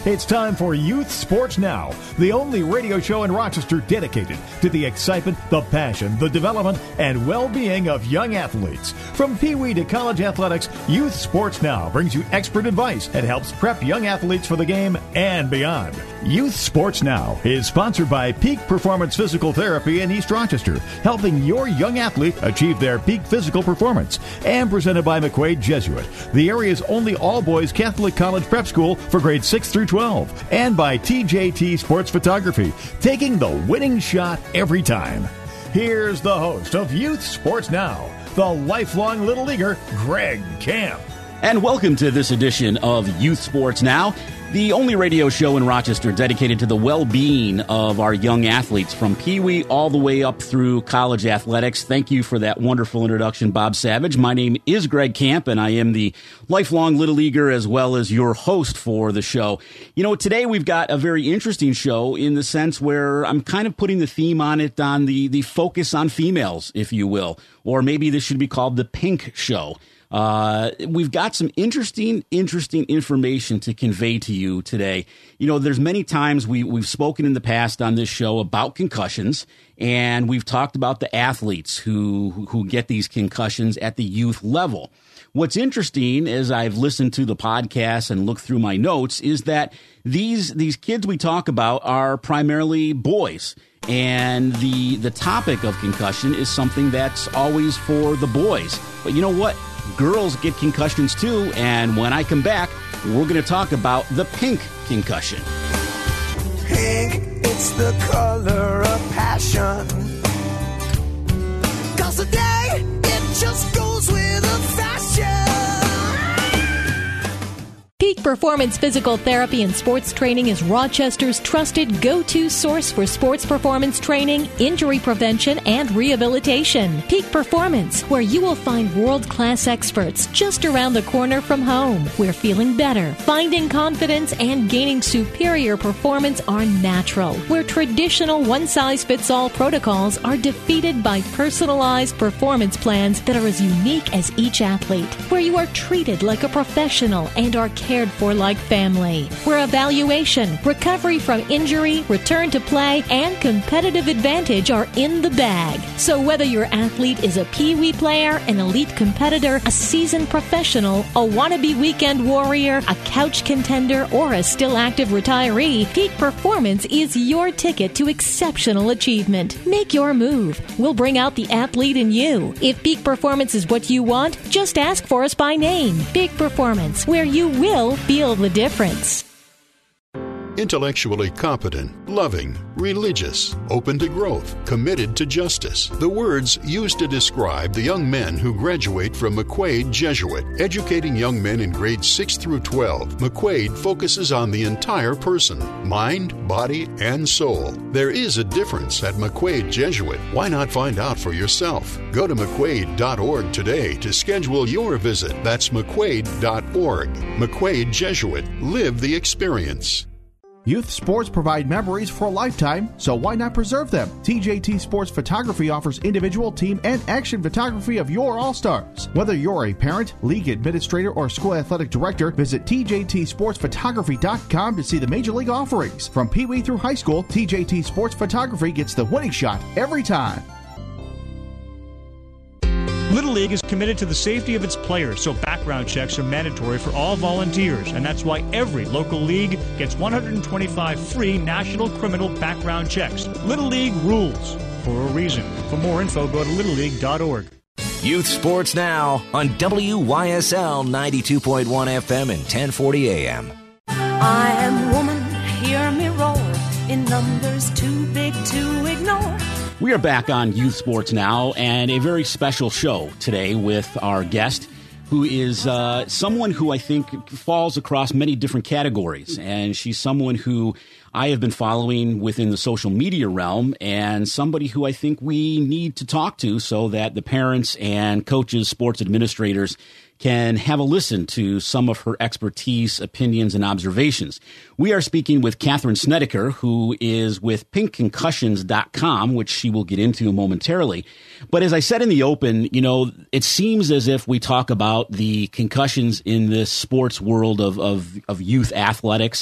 It's time for Youth Sports Now, the only radio show in Rochester dedicated to the excitement, the passion, the development, and well-being of young athletes. From Pee Wee to college athletics, Youth Sports Now brings you expert advice and helps prep young athletes for the game and beyond. Youth Sports Now is sponsored by Peak Performance Physical Therapy in East Rochester, helping your young athlete achieve their peak physical performance, and presented by McQuaid Jesuit, the area's only all-boys Catholic college prep school for grades 6 through 12, and by TJT Sports Photography, taking the winning shot every time. Here's the host of Youth Sports Now, the lifelong Little Leaguer, Greg Camp. And welcome to this edition of Youth Sports Now, the only radio show in Rochester dedicated to the well-being of our young athletes from Pee Wee all the way up through college athletics. Thank you for that wonderful introduction, Bob Savage. My name is Greg Camp, and I am the lifelong Little Leaguer as well as your host for the show. You know, today we've got a very interesting show in the sense where I'm kind of putting the theme on it on the focus on females, if you will, or maybe this should be called the Pink Show. We've got some interesting information to convey to you today. You know, there's many times we've spoken in the past on this show about concussions, and we've talked about the athletes who get these concussions at the youth level. What's interesting as I've listened to the podcast and looked through my notes is that these kids we talk about are primarily boys. And the topic of concussion is something that's always for the boys. But you know what? Girls get concussions too, and when I come back, we're going to talk about the pink concussion. Pink, it's the color of passion. 'Cause today, it just goes with the fashion. Peak Performance Physical Therapy and Sports Training is Rochester's trusted go-to source for sports performance training, injury prevention, and rehabilitation. Peak Performance, where you will find world-class experts just around the corner from home, where feeling better, finding confidence, and gaining superior performance are natural, where traditional one-size-fits-all protocols are defeated by personalized performance plans that are as unique as each athlete, where you are treated like a professional and are cared for like family, where evaluation, recovery from injury, return to play, and competitive advantage are in the bag. So whether your athlete is a Pee Wee player, an elite competitor, a seasoned professional, a wannabe weekend warrior, a couch contender, or a still active retiree, Peak Performance is your ticket to exceptional achievement. Make your move. We'll bring out the athlete in you. If Peak Performance is what you want, just ask for us by name. Peak Performance, where you will feel the difference. Intellectually competent, loving, religious, open to growth, committed to justice. The words used to describe the young men who graduate from McQuaid Jesuit. Educating young men in grades 6 through 12, McQuaid focuses on the entire person, mind, body, and soul. There is a difference at McQuaid Jesuit. Why not find out for yourself? Go to McQuaid.org today to schedule your visit. That's McQuaid.org. McQuaid Jesuit. Live the experience. Youth sports provide memories for a lifetime, so why not preserve them? TJT Sports Photography offers individual, team, and action photography of your all-stars. Whether you're a parent, league administrator, or school athletic director, visit TJTSportsPhotography.com to see the major league offerings. From Pee Wee through high school, TJT Sports Photography gets the winning shot every time. Little League is committed to the safety of its players, so background checks are mandatory for all volunteers, and that's why every local league gets 125 free national criminal background checks. Little League rules for a reason. For more info, go to littleleague.org. Youth Sports Now on WYSL 92.1 FM and 1040 AM. I am woman, hear me roar, in numbers too big to ignore. We are back on Youth Sports Now, and a very special show today with our guest, who is someone who I think falls across many different categories. And she's someone who I have been following within the social media realm, and somebody who I think we need to talk to so that the parents and coaches, sports administrators can have a listen to some of her expertise, opinions, and observations. We are speaking with Catherine Snedeker, who is with pinkconcussions.com, which she will get into momentarily. But as I said in the open, you know, it seems as if we talk about the concussions in this sports world of youth athletics,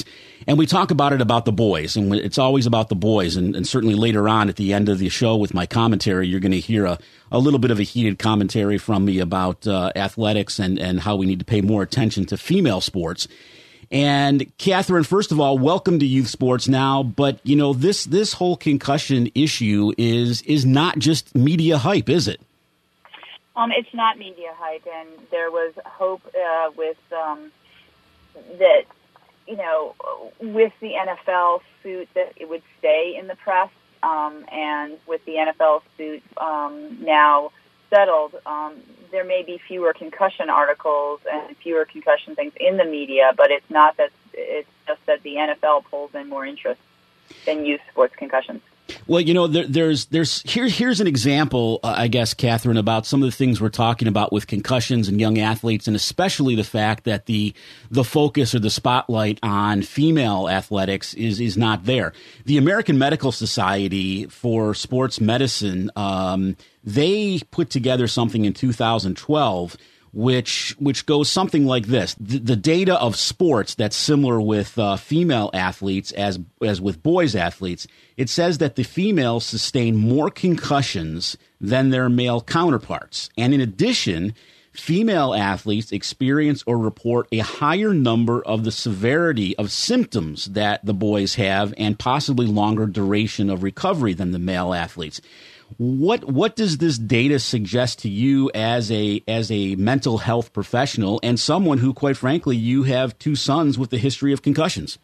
And we talk about the boys, and it's always about the boys. And certainly later on at the end of the show with my commentary, you're going to hear a little bit of a heated commentary from me about athletics and how we need to pay more attention to female sports. And Catherine, first of all, welcome to Youth Sports Now. But, this whole concussion issue is not just media hype, is it? It's not media hype, and there was hope with that, with the NFL suit that it would stay in the press, and with the NFL suit now settled, there may be fewer concussion articles and fewer concussion things in the media, but it's not that, it's just that the NFL pulls in more interest than youth sports concussions. Well, here's an example, I guess, Catherine, about some of the things we're talking about with concussions and young athletes, and especially the fact that the focus or the spotlight on female athletics is not there. The American Medical Society for Sports Medicine, they put together something in 2012 which goes something like this. The data of sports that's similar with female athletes as with boys athletes, it says that the females sustain more concussions than their male counterparts. And in addition, female athletes experience or report a higher number of the severity of symptoms that the boys have and possibly longer duration of recovery than the male athletes. What does this data suggest to you as a mental health professional and someone who, quite frankly, you have two sons with a history of concussions?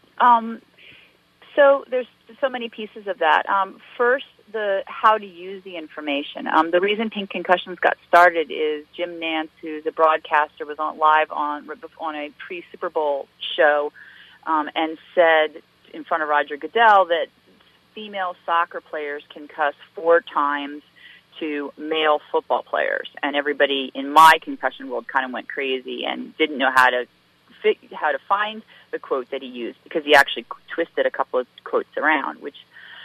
So there's so many pieces of that. First, how to use the information. The reason Pink Concussions got started is Jim Nantz, who's a broadcaster, was live on a pre-Super Bowl show and said in front of Roger Goodell that female soccer players can cuss 4 times to male football players, and everybody in my concussion world kind of went crazy and didn't know how to find the quote that he used, because he actually twisted a couple of quotes around, which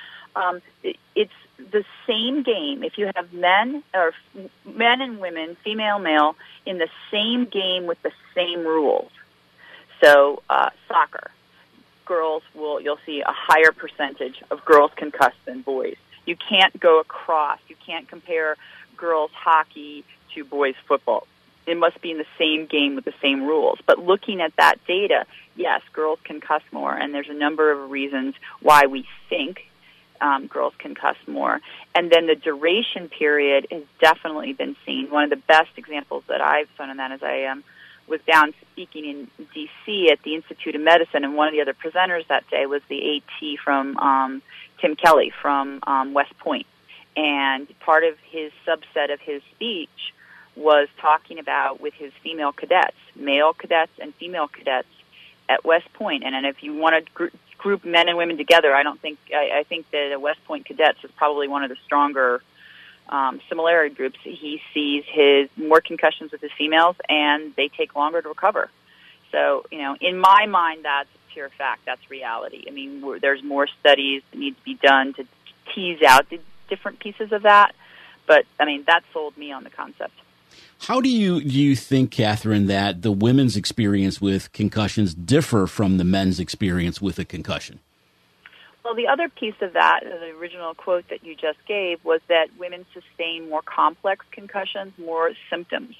it's the same game. If you have men and women, female, male, in the same game with the same rules, so soccer, girls you'll see a higher percentage of girls concussed than boys. You can't go across. You can't compare girls hockey to boys football. It must be in the same game with the same rules. But looking at that data, yes, girls concuss more, and there's a number of reasons why we think girls concuss more. And then the duration period has definitely been seen. One of the best examples that I've found in that is I was down speaking in D.C. at the Institute of Medicine, and one of the other presenters that day was the AT from Tim Kelly from West Point. And part of his subset of his speech was talking about with his female cadets, male cadets and female cadets at West Point. And if you want to group men and women together, I think that West Point cadets is probably one of the stronger similarity groups. He sees his more concussions with his females, and they take longer to recover. So, in my mind, that's pure fact. That's reality. I mean, there's more studies that need to be done to tease out the different pieces of that. But, I mean, that sold me on the concept. How do you think, Catherine, that the women's experience with concussions differ from the men's experience with a concussion? Well, the other piece of that, the original quote that you just gave, was that women sustain more complex concussions, more symptoms.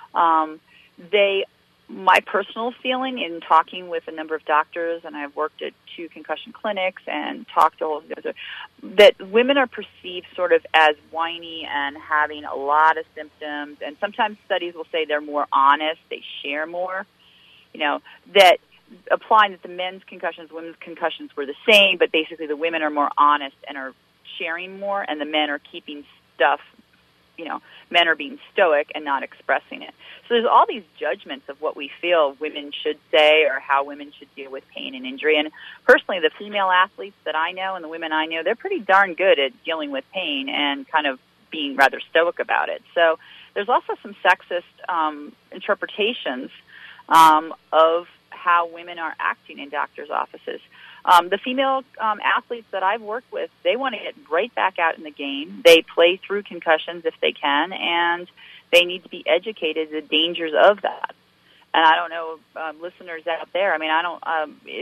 My personal feeling in talking with a number of doctors, and I've worked at 2 concussion clinics and talked to all of those, that women are perceived sort of as whiny and having a lot of symptoms, and sometimes studies will say they're more honest, they share more, that applying that the men's concussions, women's concussions were the same, but basically the women are more honest and are sharing more, and the men are keeping stuff, men are being stoic and not expressing it. So there's all these judgments of what we feel women should say or how women should deal with pain and injury. And personally, the female athletes that I know and the women I know, they're pretty darn good at dealing with pain and kind of being rather stoic about it. So there's also some sexist interpretations of how women are acting in doctors' offices. The female athletes that I've worked with, they want to get right back out in the game. They play through concussions if they can, and they need to be educated the dangers of that. And I don't know, listeners out there, I mean, if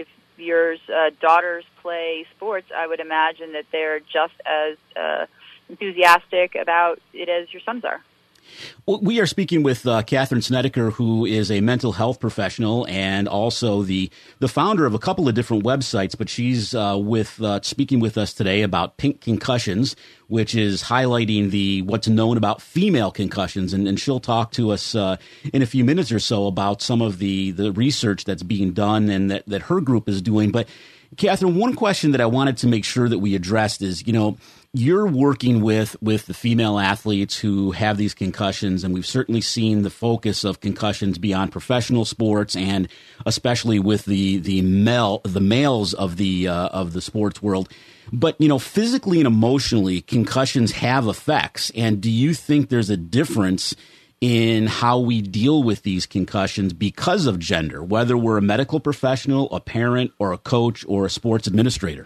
your daughters play sports, I would imagine that they're just as enthusiastic about it as your sons are. Well, we are speaking with Catherine Snedeker, who is a mental health professional and also the founder of a couple of different websites. But she's speaking with us today about Pink Concussions, which is highlighting what's known about female concussions. And she'll talk to us in a few minutes or so about some of the research that's being done and that her group is doing. But Catherine, one question that I wanted to make sure that we addressed is, you're working with the female athletes who have these concussions, and we've certainly seen the focus of concussions beyond professional sports, and especially with the males of the sports world. But physically and emotionally, concussions have effects. And do you think there's a difference in how we deal with these concussions because of gender, whether we're a medical professional, a parent, or a coach, or a sports administrator?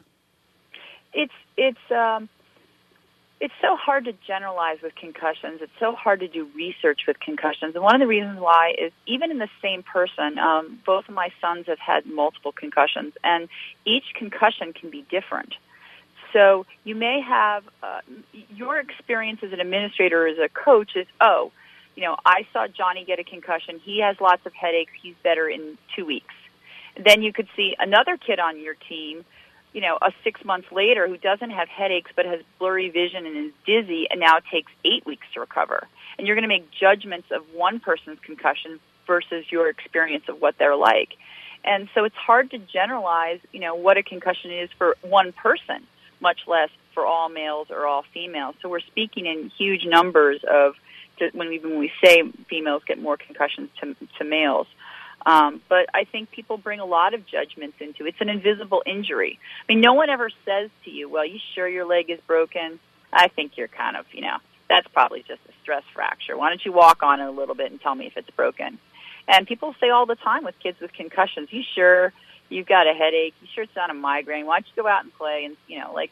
It's so hard to generalize with concussions. It's so hard to do research with concussions. And one of the reasons why is even in the same person, both of my sons have had multiple concussions, and each concussion can be different. So you may have your experience as an administrator or as a coach is, I saw Johnny get a concussion. He has lots of headaches. He's better in 2 weeks. And then you could see another kid on your team, 6 months later who doesn't have headaches but has blurry vision and is dizzy and now takes 8 weeks to recover. And you're going to make judgments of one person's concussion versus your experience of what they're like. And so it's hard to generalize, what a concussion is for one person, much less for all males or all females. So we're speaking in huge numbers of when we say females get more concussions to males. But I think people bring a lot of judgments into it. It's an invisible injury. I mean, no one ever says to you, well, you sure your leg is broken? I think you're kind of, that's probably just a stress fracture. Why don't you walk on it a little bit and tell me if it's broken? And people say all the time with kids with concussions, you sure you've got a headache? You sure it's not a migraine? Why don't you go out and play? And,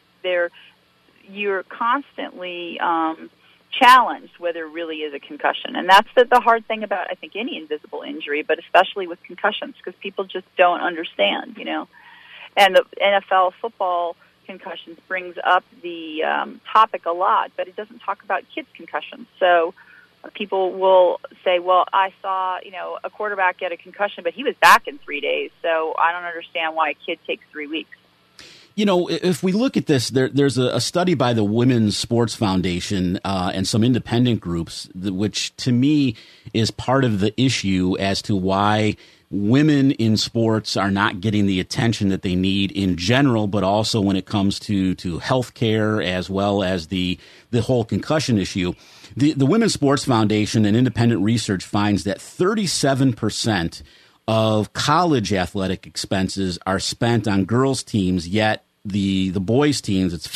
you're constantly challenged whether it really is a concussion. And that's the hard thing about, I think, any invisible injury, but especially with concussions, because people just don't understand, And the NFL football concussions brings up the topic a lot, but it doesn't talk about kids' concussions. So people will say, well, I saw, a quarterback get a concussion, but he was back in 3 days, so I don't understand why a kid takes 3 weeks. If we look at this, there's a study by the Women's Sports Foundation and some independent groups, which to me is part of the issue as to why women in sports are not getting the attention that they need in general, but also when it comes to health care as well as the whole concussion issue. The Women's Sports Foundation and independent research finds that 37% of college athletic expenses are spent on girls' teams, yet the boys' teams, it's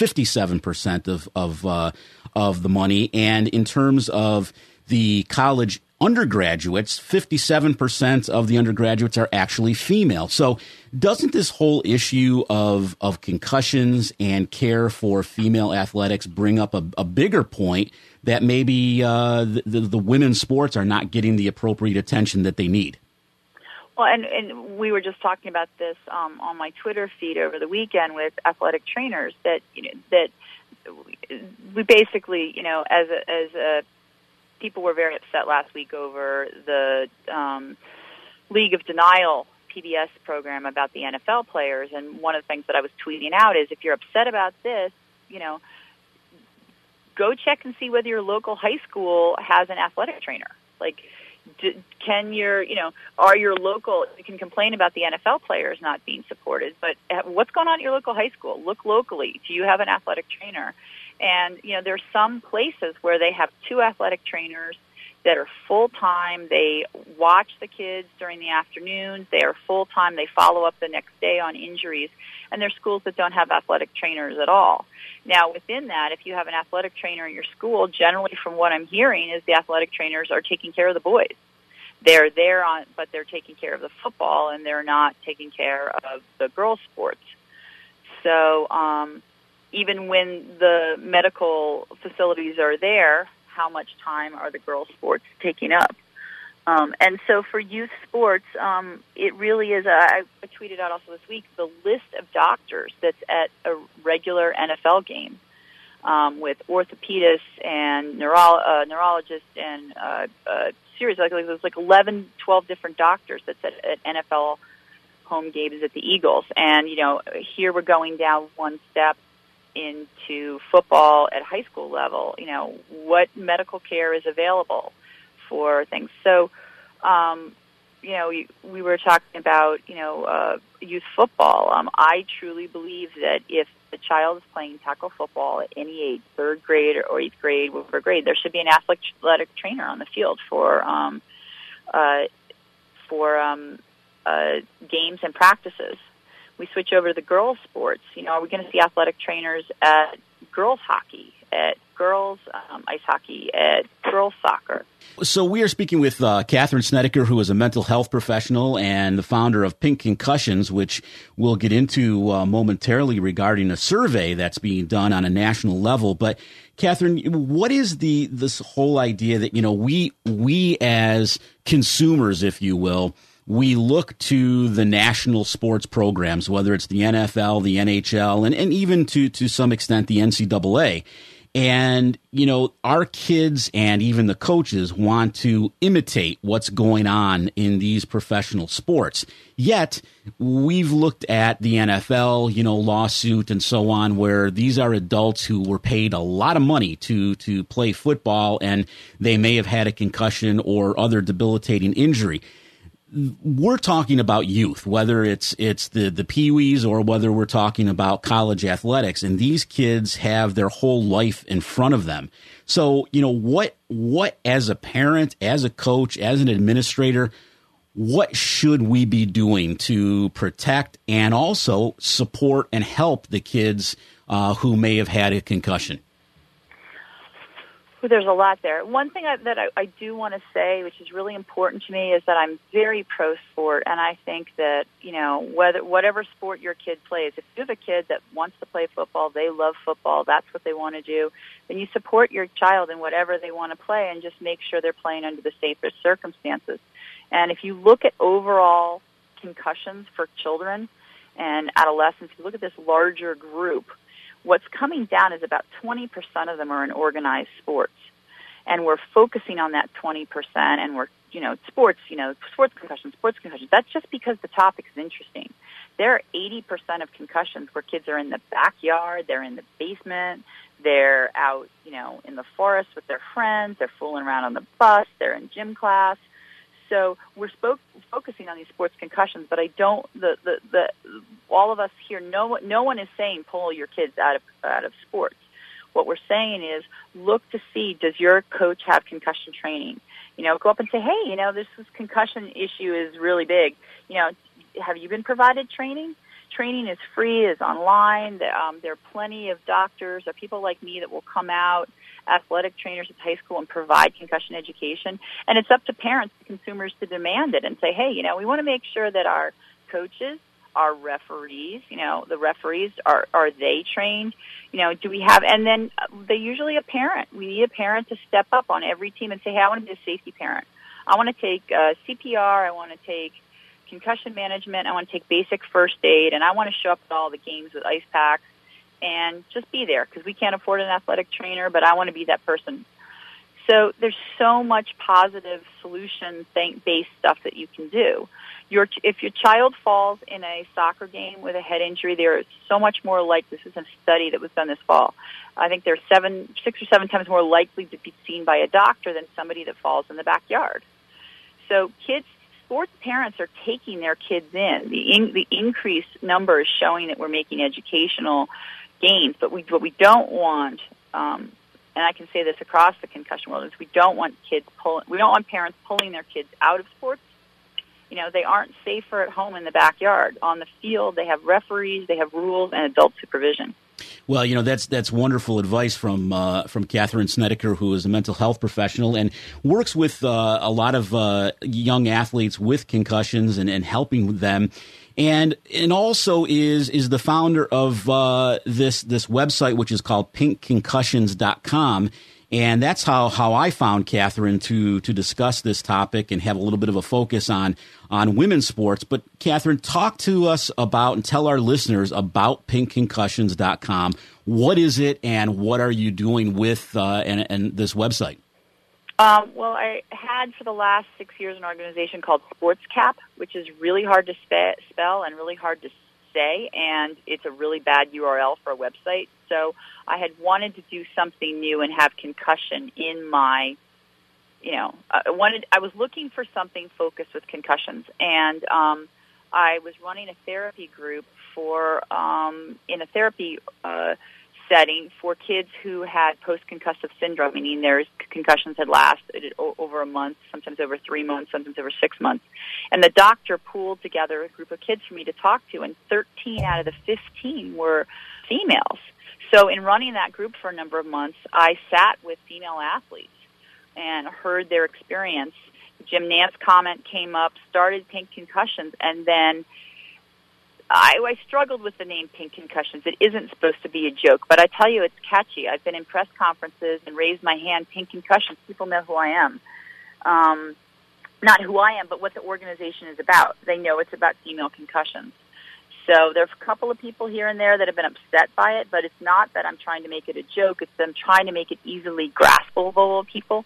57% of the money. And in terms of the college undergraduates, 57% of the undergraduates are actually female. So doesn't this whole issue of concussions and care for female athletics bring up a bigger point that maybe the women's sports are not getting the appropriate attention that they need? Well, and we were just talking about this on my Twitter feed over the weekend with athletic trainers that we basically, as a people were very upset last week over the League of Denial PBS program about the NFL players, and one of the things that I was tweeting out is if you're upset about this, go check and see whether your local high school has an athletic trainer. Like, are your local, you can complain about the NFL players not being supported, but what's going on at your local high school? Look locally. Do you have an athletic trainer? And, there's some places where they have 2 athletic trainers that are full-time. They watch the kids during the afternoons. They are full-time. They follow up the next day on injuries. And there's schools that don't have athletic trainers at all. Now, within that, if you have an athletic trainer in your school, generally from what I'm hearing is the athletic trainers are taking care of the boys. They're there but they're taking care of the football, and they're not taking care of the girls' sports. So even when the medical facilities are there, how much time are the girls' sports taking up? And so for youth sports, it really is, I tweeted out also this week, the list of doctors that's at a regular NFL game with orthopedists and neurologists and series, there's like 11, 12 different doctors that's at NFL home games at the Eagles. And, here we're going down one step into football at high school level. What medical care is available for things. So, we were talking about, youth football. I truly believe that if the child is playing tackle football at any age, 3rd grade or 8th grade, whatever grade, there should be an athletic trainer on the field for games and practices. We switch over to the girls' sports. Are we going to see athletic trainers at girls' hockey, at girls' ice hockey, at girls' soccer? So we are speaking with Catherine Snedeker, who is a mental health professional and the founder of Pink Concussions, which we'll get into momentarily regarding a survey that's being done on a national level. But Catherine, what is this whole idea that, we as consumers, if you will, we look to the national sports programs, whether it's the NFL, the NHL, and even to some extent the NCAA. And, our kids and even the coaches want to imitate what's going on in these professional sports. Yet, we've looked at the NFL, lawsuit and so on, where these are adults who were paid a lot of money to play football, and they may have had a concussion or other debilitating injury. We're talking about youth, whether it's the Pee-wees or whether we're talking about college athletics, and these kids have their whole life in front of them. So, what as a parent, as a coach, as an administrator, what should we be doing to protect and also support and help the kids who may have had a concussion? There's a lot there. One thing that I do want to say, which is really important to me, is that I'm very pro-sport, and I think that, whatever sport your kid plays, if you have a kid that wants to play football, they love football, that's what they want to do, then you support your child in whatever they want to play and just make sure they're playing under the safest circumstances. And if you look at overall concussions for children and adolescents, if you look at this larger group, what's coming down is about 20% of them are in organized sports. And we're focusing on that 20%, and we're, sports concussions. That's just because the topic is interesting. There are 80% of concussions where kids are in the backyard, they're in the basement, they're out, in the forest with their friends, they're fooling around on the bus, they're in gym class. So we're focusing on these sports concussions, but I don't. All of us here, no one is saying pull your kids out of sports. What we're saying is look to see, does your coach have concussion training? Go up and say, hey, this concussion issue is really big. Have you been provided training? Training is free, is online. There are plenty of doctors or people like me that will come out, athletic trainers at high school, and provide concussion education. And it's up to parents, consumers, to demand it and say, hey, we want to make sure that our coaches, our referees, the referees, are they trained? Do we have, and then they usually a parent. We need a parent to step up on every team and say, hey, I want to be a safety parent. I want to take CPR. I want to take concussion management. I want to take basic first aid, and I want to show up at all the games with ice packs and just be there because we can't afford an athletic trainer, but I want to be that person. So there's so much positive solution-based stuff that you can do. If your child falls in a soccer game with a head injury, there is so much more this is a study that was done this fall. I think they're 6 or 7 times more likely to be seen by a doctor than somebody that falls in the backyard. So sports parents are taking their kids in. The increased number is showing that we're making educational gains, but what we don't want, and I can say this across the concussion world, is we don't want parents pulling their kids out of sports. They aren't safer at home in the backyard. On the field, they have referees, they have rules, and adult supervision. Well, that's wonderful advice from Catherine Snedeker, who is a mental health professional and works with a lot of young athletes with concussions and helping them. And also is the founder of this website, which is called pinkconcussions.com. And that's how I found Catherine to discuss this topic and have a little bit of a focus on women's sports. But Catherine, talk to us about and tell our listeners about pinkconcussions.com. What is it and what are you doing with and this website? Well, I had for the last 6 years an organization called SportsCap, which is really hard to spell and really hard to say, and it's a really bad URL for a website. So I had wanted to do something new and have concussion in my, I was looking for something focused with concussions, and I was running a therapy group in a therapy setting for kids who had post-concussive syndrome, meaning their concussions had lasted over a month, sometimes over 3 months, sometimes over 6 months. And the doctor pooled together a group of kids for me to talk to, and 13 out of the 15 were females. So in running that group for a number of months, I sat with female athletes and heard their experience. Jim Nantz comment came up, started Pink Concussions, and then I struggled with the name Pink Concussions. It isn't supposed to be a joke, but I tell you, it's catchy. I've been in press conferences and raised my hand, Pink Concussions. People know who I am. Not who I am, but what the organization is about. They know it's about female concussions. So there's a couple of people here and there that have been upset by it, but it's not that I'm trying to make it a joke. It's that I'm trying to make it easily graspable to people.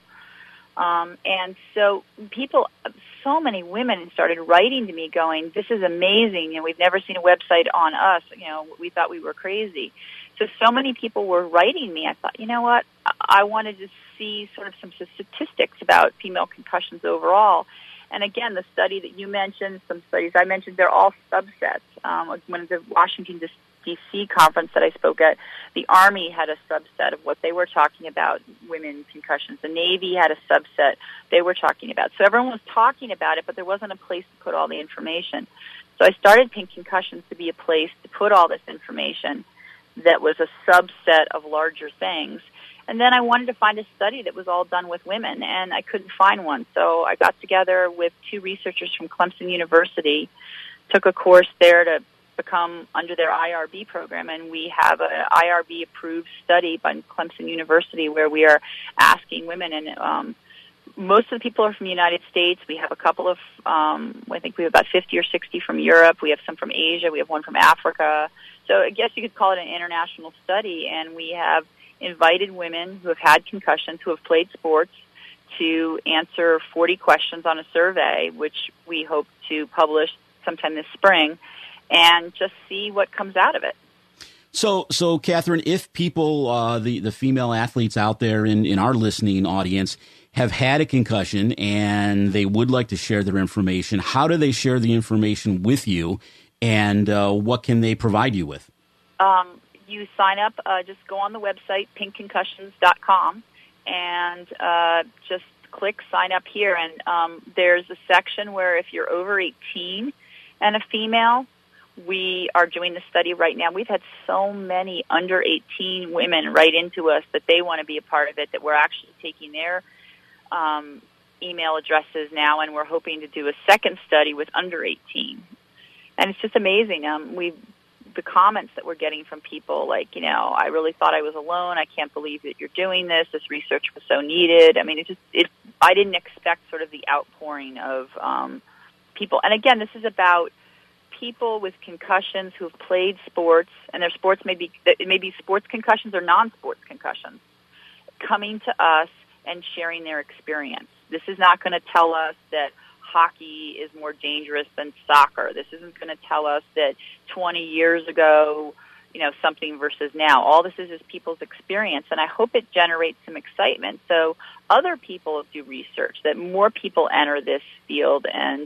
And so so many women started writing to me going, this is amazing, we've never seen a website on us, we thought we were crazy. So many people were writing me. I thought, you know what, I wanted to see sort of some statistics about female concussions overall. And again, the study that you mentioned, some studies I mentioned, they're all subsets. One of the Washington D.C. conference that I spoke at, the Army had a subset of what they were talking about, women's concussions. The Navy had a subset they were talking about. So everyone was talking about it, but there wasn't a place to put all the information. So I started Pink Concussions to be a place to put all this information that was a subset of larger things. And then I wanted to find a study that was all done with women, and I couldn't find one. So I got together with 2 researchers from Clemson University, took a course there to become under their IRB program, and we have an IRB-approved study by Clemson University where we are asking women, and most of the people are from the United States. We have a couple of, I think we have about 50 or 60 from Europe. We have some from Asia. We have one from Africa. So I guess you could call it an international study, and we have invited women who have had concussions, who have played sports, to answer 40 questions on a survey, which we hope to publish sometime this spring, and just see what comes out of it. So Catherine, if people, the female athletes out there in our listening audience have had a concussion and they would like to share their information, how do they share the information with you, and what can they provide you with? You sign up, just go on the website, pinkconcussions.com, and just click sign up here. And there's a section where if you're over 18 and a female, we are doing the study right now. We've had so many under 18 women write into us that they want to be a part of it, that we're actually taking their email addresses now, and we're hoping to do a second study with under 18. And it's just amazing. The comments that we're getting from people, like, I really thought I was alone. I can't believe that you're doing this. This research was so needed. I mean, I didn't expect sort of the outpouring of people. And again, this is about people with concussions who have played sports, and their sports may be sports concussions or non-sports concussions, coming to us and sharing their experience. This is not going to tell us that hockey is more dangerous than soccer. This isn't going to tell us that 20 years ago, something versus now. All this is people's experience, and I hope it generates some excitement so other people do research, that more people enter this field. And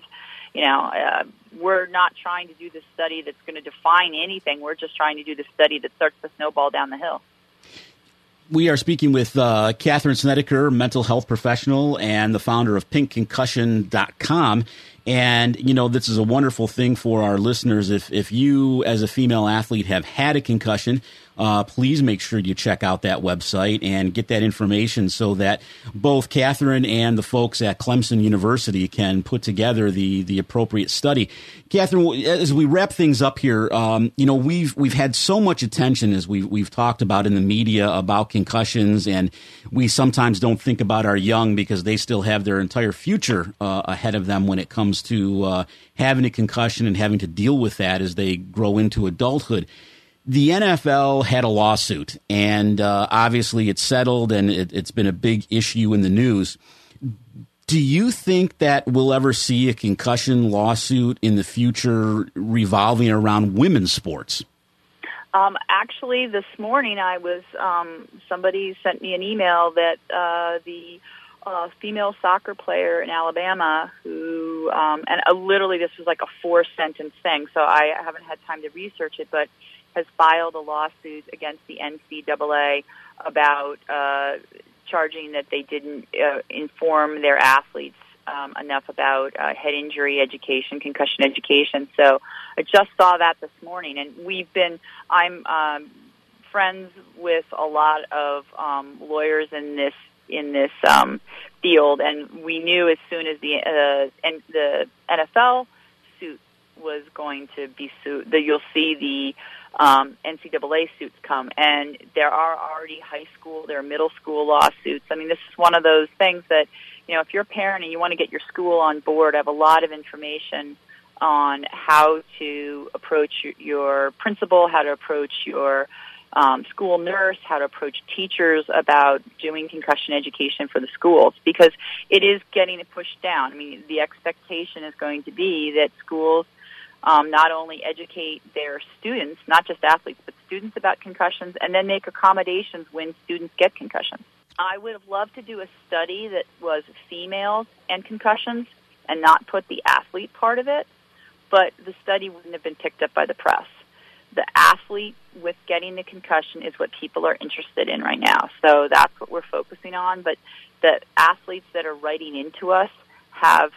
we're not trying to do this study that's going to define anything. We're just trying to do the study that starts the snowball down the hill. We are speaking with Catherine Snedeker, mental health professional and the founder of pinkconcussion.com. And, this is a wonderful thing for our listeners. If you, as a female athlete, have had a concussion, please make sure you check out that website and get that information so that both Catherine and the folks at Clemson University can put together the appropriate study. Catherine, as we wrap things up here, we've had so much attention, as we've talked about in the media, about concussions, and we sometimes don't think about our young because they still have their entire future ahead of them when it comes to having a concussion and having to deal with that as they grow into adulthood. The NFL had a lawsuit, and obviously it's settled, and it's been a big issue in the news. Do you think that we'll ever see a concussion lawsuit in the future revolving around women's sports? Actually, this morning somebody sent me an email that the female soccer player in Alabama who, literally this was like a 4-sentence thing, so I haven't had time to research it, but has filed a lawsuit against the NCAA about charging that they didn't inform their athletes enough about head injury education, concussion education. So I just saw that this morning, and I'm friends with a lot of lawyers in this field, and we knew as soon as the NFL suit was going to be sued that you'll see the NCAA suits come, and there are already there are middle school lawsuits. I mean, this is one of those things that, if you're a parent and you want to get your school on board, I have a lot of information on how to approach your principal, how to approach your school nurse, how to approach teachers about doing concussion education for the schools, because it is getting pushed down. I mean, the expectation is going to be that schools not only educate their students, not just athletes, but students about concussions, and then make accommodations when students get concussions. I would have loved to do a study that was females and concussions and not put the athlete part of it, but the study wouldn't have been picked up by the press. The athlete with getting the concussion is what people are interested in right now, so that's what we're focusing on. But the athletes that are writing into us have,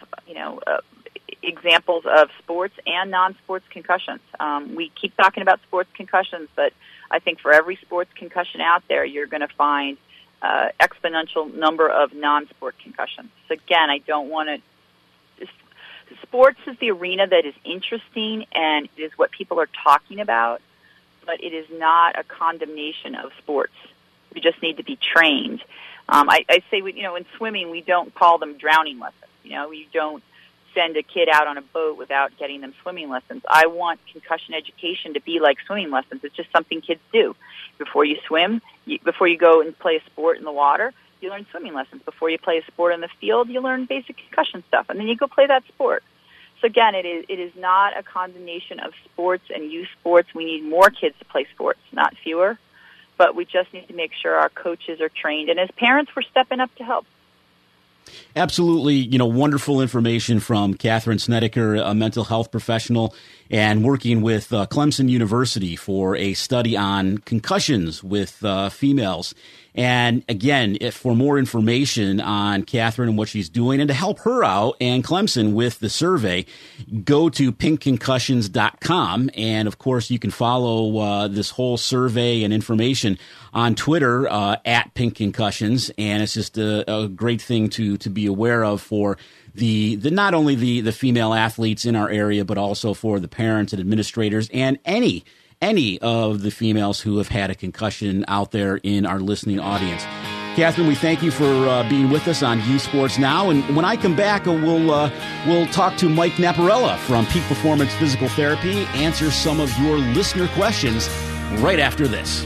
examples of sports and non-sports concussions. We keep talking about sports concussions, but I think for every sports concussion out there, you're going to find exponential number of non-sport concussions. So again, I don't want to... Sports is the arena that is interesting and is what people are talking about, but it is not a condemnation of sports. We just need to be trained. I say, in swimming, we don't call them drowning lessons. You don't send a kid out on a boat without getting them swimming lessons. I want concussion education to be like swimming lessons. It's just something kids do. Before you swim, before you go and play a sport in the water, you learn swimming lessons. Before you play a sport in the field, you learn basic concussion stuff, and then you go play that sport. So again, it is not a condemnation of sports and youth sports. We need more kids to play sports, not fewer. But we just need to make sure our coaches are trained. And as parents, we're stepping up to help. Absolutely, wonderful information from Catherine Snedeker, a mental health professional, and working with Clemson University for a study on concussions with females. And again, for more information on Catherine and what she's doing and to help her out and Clemson with the survey, go to pinkconcussions.com. And of course, you can follow this whole survey and information on Twitter at Pink Concussions. And it's just a great thing to be aware of for the not only the female athletes in our area, but also for the parents and administrators and any of the females who have had a concussion out there in our listening audience. Catherine, we thank you for being with us on Youth Sports Now. And when I come back, we'll talk to Mike Naparella from Peak Performance Physical Therapy, answer some of your listener questions right after this.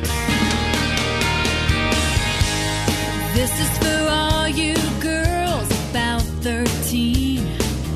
This is for all you girls about 13.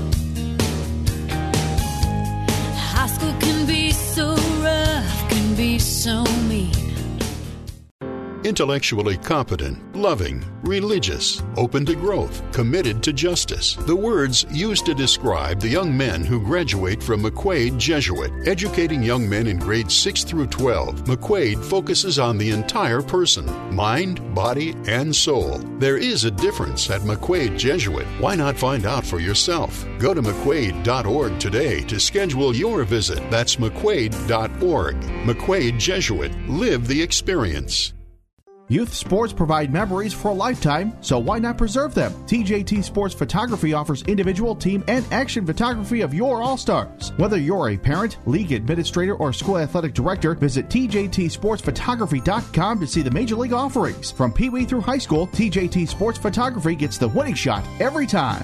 High school can be so rough, can be so mean. Intellectually competent, loving, religious, open to growth, committed to justice. The words used to describe the young men who graduate from McQuaid Jesuit. Educating young men in grades 6 through 12, McQuaid focuses on the entire person, mind, body, and soul. There is a difference at McQuaid Jesuit. Why not find out for yourself? Go to McQuaid.org today to schedule your visit. That's McQuaid.org. McQuaid Jesuit. Live the experience. Youth sports provide memories for a lifetime, so why not preserve them? TJT Sports Photography offers individual, team, and action photography of your All-Stars. Whether you're a parent, league administrator, or school athletic director, visit TJTSportsPhotography.com to see the major league offerings. From Pee Wee through high school, TJT Sports Photography gets the winning shot every time.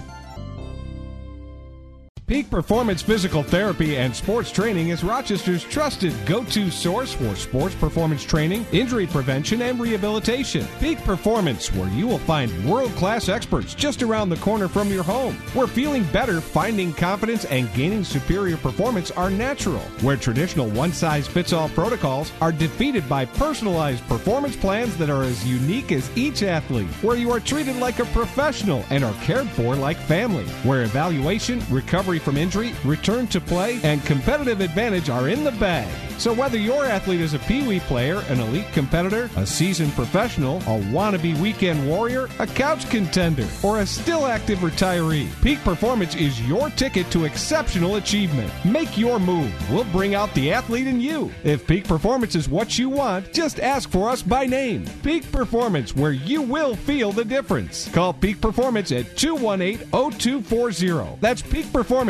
Peak Performance Physical Therapy and Sports Training is Rochester's trusted go-to source for sports performance training, injury prevention, and rehabilitation. Peak Performance, where you will find world-class experts just around the corner from your home. Where feeling better, finding confidence, and gaining superior performance are natural. Where traditional one-size-fits-all protocols are defeated by personalized performance plans that are as unique as each athlete. Where you are treated like a professional and are cared for like family. Where evaluation, recovery from injury, return to play, and competitive advantage are in the bag. So whether your athlete is a Pee Wee player, an elite competitor, a seasoned professional, a wannabe weekend warrior, a couch contender, or a still active retiree, Peak Performance is your ticket to exceptional achievement. Make your move. We'll bring out the athlete in you. If Peak Performance is what you want, just ask for us by name. Peak Performance, where you will feel the difference. Call Peak Performance at 218-0240. That's Peak Performance,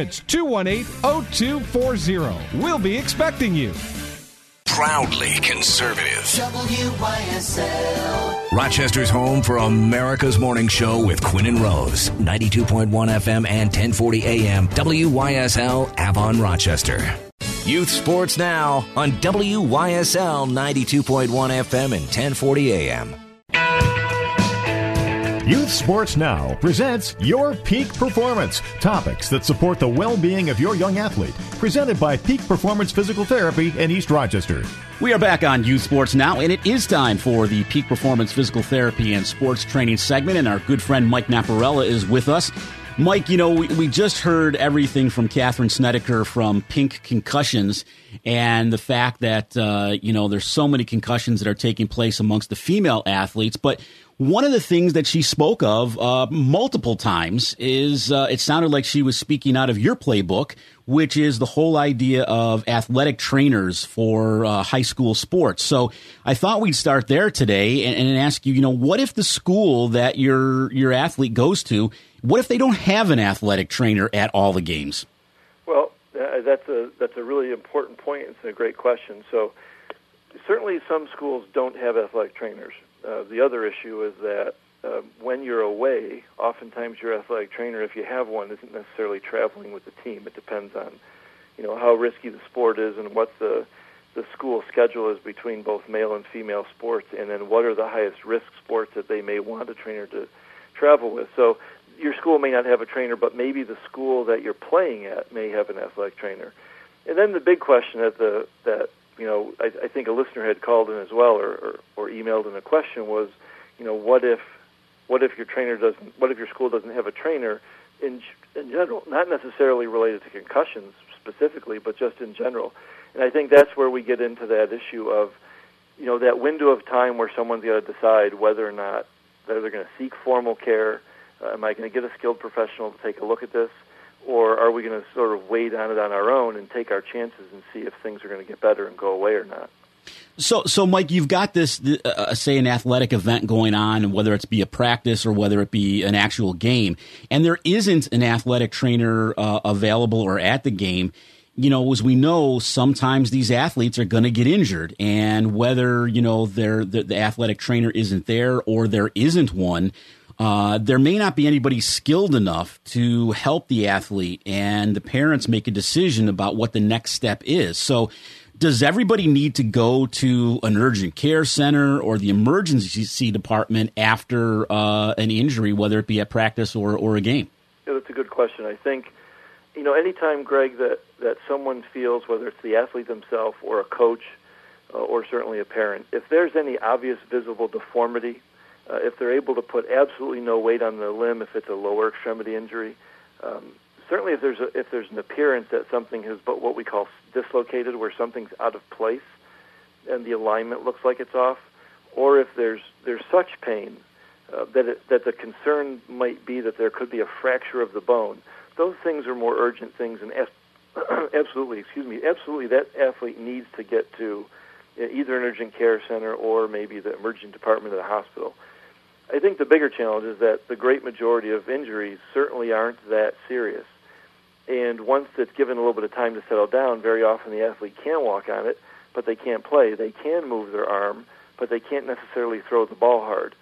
218-0240. We'll be expecting you. Proudly conservative. WYSL. Rochester's home for America's Morning Show with Quinn and Rose. 92.1 FM and 1040 AM. WYSL Avon Rochester. Youth Sports Now on WYSL 92.1 FM and 1040 AM. Youth Sports Now presents Your Peak Performance, topics that support the well-being of your young athlete. Presented by Peak Performance Physical Therapy in East Rochester. We are back on Youth Sports Now, and it is time for the Peak Performance Physical Therapy and Sports Training segment, and our good friend Mike Naparella is with us. Mike, you know, we just heard everything from Catherine Snedeker from Pink Concussions and the fact that, there's so many concussions that are taking place amongst the female athletes. But one of the things that she spoke of multiple times is it sounded like she was speaking out of your playbook, which is the whole idea of athletic trainers for high school sports. So I thought we'd start there today and ask you, what if the school that your athlete goes to, what if they don't have an athletic trainer at all the games? Well, that's a really important point. It's a great question. So certainly some schools don't have athletic trainers. The other issue is that when you're away, oftentimes your athletic trainer, if you have one, isn't necessarily traveling with the team. It depends on, how risky the sport is and what the school schedule is between both male and female sports, and then what are the highest risk sports that they may want a trainer to travel with. So your school may not have a trainer, but maybe the school that you're playing at may have an athletic trainer. And then the big question I think a listener had called in as well, or emailed in a question was, what if your school doesn't have a trainer in general, not necessarily related to concussions specifically, but just in general. And I think that's where we get into that issue of, that window of time where someone's got to decide whether or not they're going to seek formal care. Am I going to get a skilled professional to take a look at this? Or are we going to sort of wait on it on our own and take our chances and see if things are going to get better and go away or not? So Mike, you've got this, say, an athletic event going on, whether it be a practice or whether it be an actual game, and there isn't an athletic trainer available or at the game. As we know, sometimes these athletes are going to get injured, and whether, the athletic trainer isn't there or there isn't one, there may not be anybody skilled enough to help the athlete, and the parents make a decision about what the next step is. So does everybody need to go to an urgent care center or the emergency department after an injury, whether it be at practice or a game? Yeah, that's a good question. I think, anytime, Greg, that someone feels, whether it's the athlete themselves or a coach or certainly a parent, if there's any obvious visible deformity, if they're able to put absolutely no weight on the limb, if it's a lower extremity injury, certainly if there's an appearance that something has what we call dislocated, where something's out of place and the alignment looks like it's off, or if there's such pain that the concern might be that there could be a fracture of the bone, those things are more urgent things, and absolutely that athlete needs to get to either an urgent care center or maybe the emergency department of the hospital. I think the bigger challenge is that the great majority of injuries certainly aren't that serious. And once it's given a little bit of time to settle down, very often the athlete can walk on it, but they can't play. They can move their arm, but they can't necessarily throw the ball hard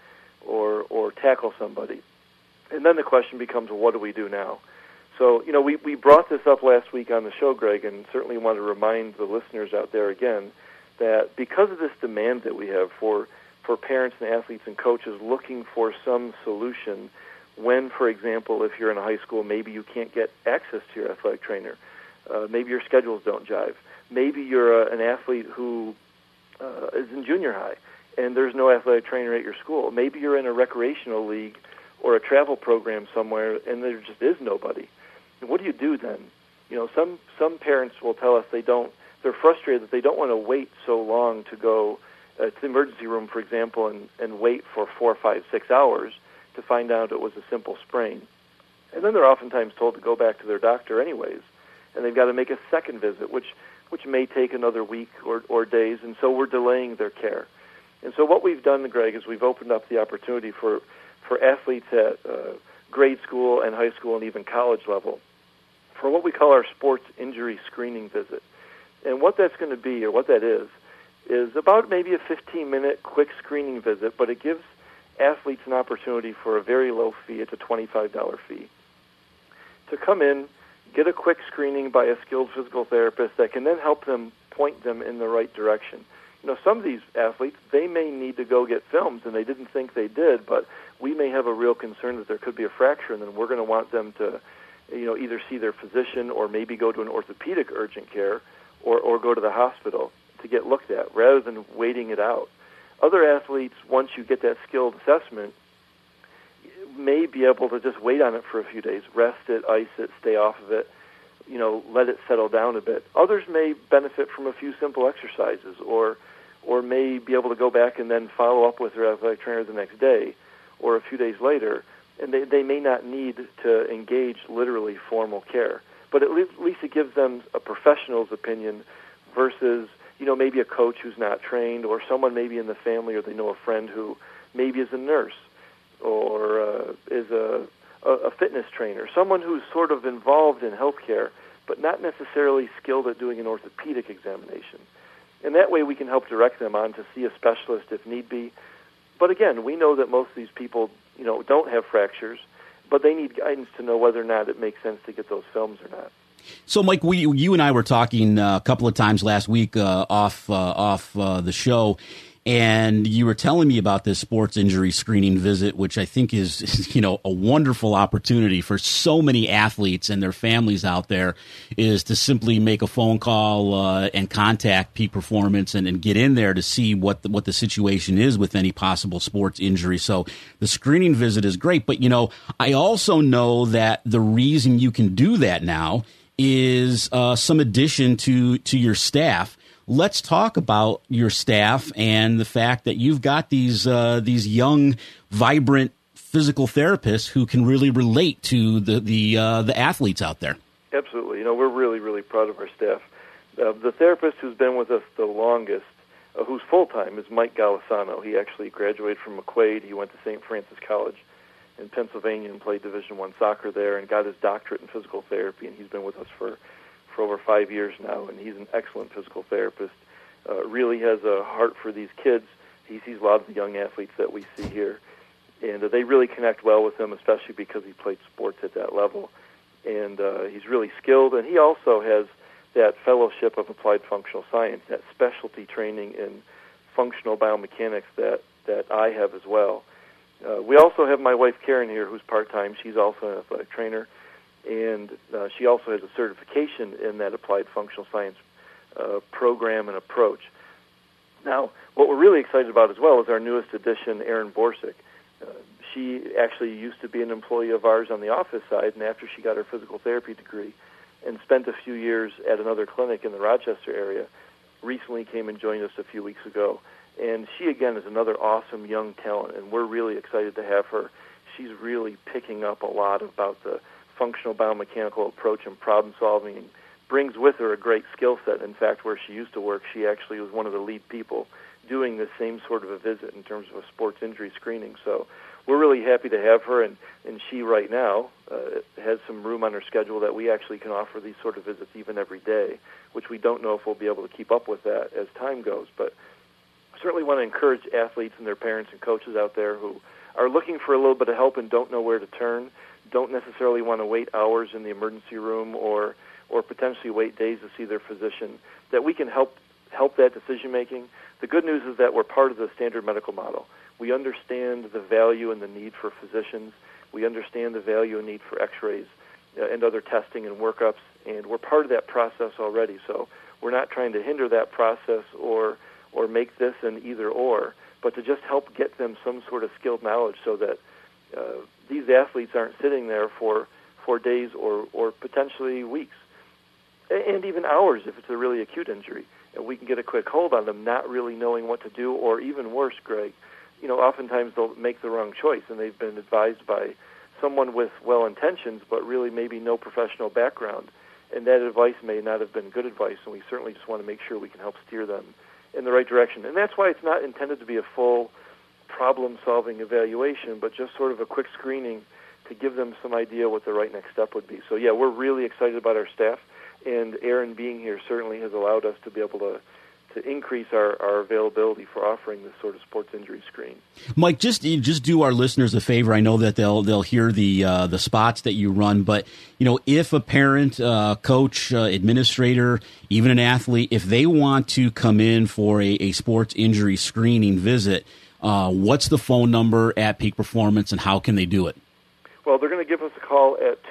or tackle somebody. And then the question becomes, well, what do we do now? So, we brought this up last week on the show, Greg, and certainly want to remind the listeners out there again that because of this demand that we have for parents and athletes and coaches looking for some solution when, for example, if you're in a high school, maybe you can't get access to your athletic trainer. Maybe your schedules don't jive. Maybe you're an athlete who is in junior high and there's no athletic trainer at your school. Maybe you're in a recreational league or a travel program somewhere and there just is nobody. And what do you do then? Some parents will tell us they're frustrated that they don't want to wait so long to go to the emergency room, for example, and wait for 4, 5, 6 hours to find out it was a simple sprain. And then they're oftentimes told to go back to their doctor anyways, and they've got to make a second visit, which may take another week or days, and so we're delaying their care. And so what we've done, Greg, is we've opened up the opportunity for athletes at grade school and high school and even college level for what we call our sports injury screening visit. And what that's going to be, or what that is about maybe a 15-minute quick screening visit, but it gives athletes an opportunity for a very low fee. It's a $25 fee to come in, get a quick screening by a skilled physical therapist that can then help them point them in the right direction. Some of these athletes, they may need to go get films, and they didn't think they did, but we may have a real concern that there could be a fracture, and then we're going to want them to, either see their physician or maybe go to an orthopedic urgent care or go to the hospital to get looked at rather than waiting it out. Other athletes, once you get that skilled assessment, may be able to just wait on it for a few days, rest it, ice it, stay off of it, let it settle down a bit. Others may benefit from a few simple exercises or may be able to go back and then follow up with their athletic trainer the next day or a few days later, and they may not need to engage literally formal care. But at least it gives them a professional's opinion versus, maybe a coach who's not trained or someone maybe in the family or they know a friend who maybe is a nurse or is a fitness trainer, someone who's sort of involved in healthcare but not necessarily skilled at doing an orthopedic examination. And that way we can help direct them on to see a specialist if need be. But again, we know that most of these people, don't have fractures, but they need guidance to know whether or not it makes sense to get those films or not. So, Mike, you and I were talking a couple of times last week off the show, and you were telling me about this sports injury screening visit, which I think is a wonderful opportunity for so many athletes and their families out there, is to simply make a phone call and contact Peak Performance and get in there to see what the situation is with any possible sports injury. So the screening visit is great, but I also know that the reason you can do that now is some addition to your staff. Let's talk about your staff and the fact that you've got these young, vibrant physical therapists who can really relate to the athletes out there. Absolutely. We're really, really proud of our staff. The therapist who's been with us the longest, who's full-time, is Mike Golisano. He actually graduated from McQuaid. He went to St. Francis College in Pennsylvania and played Division I soccer there and got his doctorate in physical therapy, and he's been with us for over 5 years now, and he's an excellent physical therapist. Really has a heart for these kids. He sees a lot of the young athletes that we see here, and they really connect well with him, especially because he played sports at that level. And he's really skilled, and he also has that fellowship of applied functional science, that specialty training in functional biomechanics that I have as well. We also have my wife Karen here, who's part-time. She's also an athletic trainer, and she also has a certification in that applied functional science program and approach. Now, what we're really excited about as well is our newest addition, Erin Borsick. She actually used to be an employee of ours on the office side, and after she got her physical therapy degree and spent a few years at another clinic in the Rochester area, recently came and joined us a few weeks ago. And she, again, is another awesome young talent, and we're really excited to have her. She's really picking up a lot about the functional biomechanical approach and problem solving, and brings with her a great skill set. In fact, where she used to work, she actually was one of the lead people doing the same sort of a visit in terms of a sports injury screening. So we're really happy to have her, and she right now has some room on her schedule that we actually can offer these sort of visits even every day, which we don't know if we'll be able to keep up with that as time goes. But certainly want to encourage athletes and their parents and coaches out there who are looking for a little bit of help and don't know where to turn, don't necessarily want to wait hours in the emergency room or potentially wait days to see their physician, that we can help that decision-making. The good news is that we're part of the standard medical model. We understand the value and the need for physicians. We understand the value and need for x-rays and other testing and workups, and we're part of that process already. So we're not trying to hinder that process or make this an either-or, but to just help get them some sort of skilled knowledge so that these athletes aren't sitting there for days or potentially weeks, and even hours if it's a really acute injury. And we can get a quick hold on them not really knowing what to do, or even worse, Greg, oftentimes they'll make the wrong choice, and they've been advised by someone with well-intentions but really maybe no professional background, and that advice may not have been good advice, and we certainly just want to make sure we can help steer them in the right direction. And that's why it's not intended to be a full problem-solving evaluation, but just sort of a quick screening to give them some idea what the right next step would be. So, yeah, we're really excited about our staff, and Erin being here certainly has allowed us to be able to increase our availability for offering this sort of sports injury screen. Mike, just do our listeners a favor. I know that they'll hear the spots that you run, but if a parent, coach, administrator, even an athlete, if they want to come in for a sports injury screening visit, what's the phone number at Peak Performance, and how can they do it? Well, they're going to give us a call at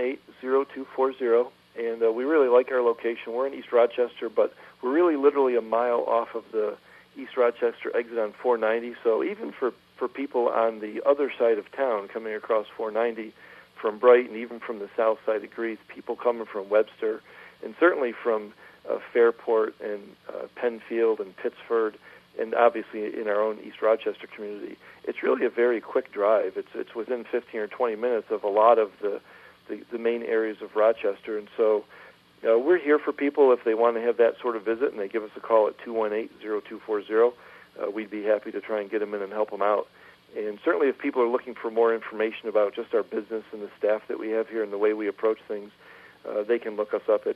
218-0240, and we really like our location. We're in East Rochester, but we're really literally a mile off of the East Rochester exit on 490. So even for people on the other side of town coming across 490 from Brighton, even from the south side of Greece, people coming from Webster, and certainly from Fairport and Penfield and Pittsford, and obviously in our own East Rochester community, it's really a very quick drive. It's within 15 or 20 minutes of a lot of the main areas of Rochester. And so we're here for people if they want to have that sort of visit, and they give us a call at 218-0240. We'd be happy to try and get them in and help them out. And certainly if people are looking for more information about just our business and the staff that we have here and the way we approach things, they can look us up at